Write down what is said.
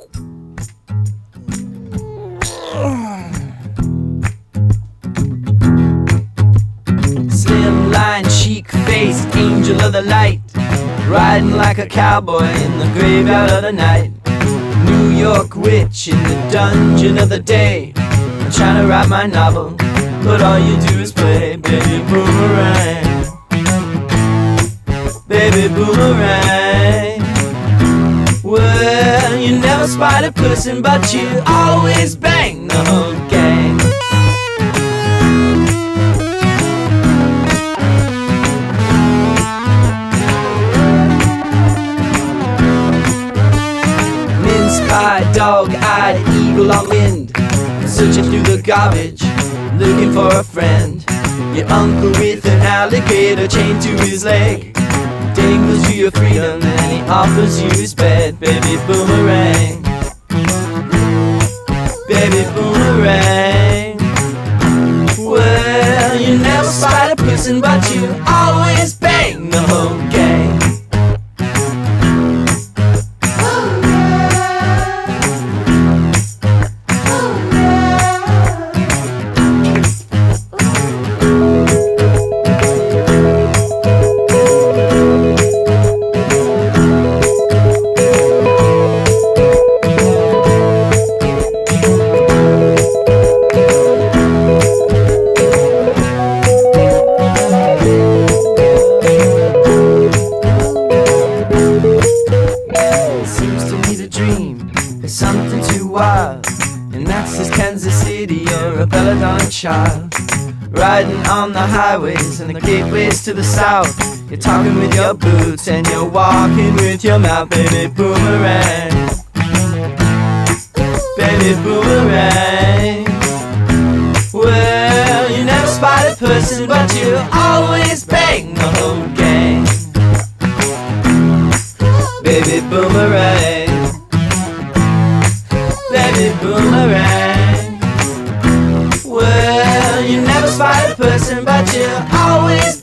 Slimline, chic-faced angel of the light, riding like a cowboy in the graveyard of the night. New York witch in the dungeon of the day. I'm trying to write my novel, but all you do is play Baby Boomerang. Baby Boomerang. Well, you never spied a person, but you always bang the whole gang. Mince pie, dog-eyed, eagle on wind, searching through the garbage, looking for a friend. Your uncle with an alligator chained to his leg dangles you your freedom and he offers you his bed. Baby Boomerang. Baby Boomerang. Well, you never spied a person, but you always bang the whole gang. Something too wild, and that's this Kansas City. You're a belladonna child, riding on the highways and the gateways to the south. You're talking with your boots and you're walking with your mouth. Baby Boomerang. Baby Boomerang. Well, you never spied a person, but you always bang the whole gang. Baby Boomerang. Baby Boomerang. Well, you never spied a person, but you always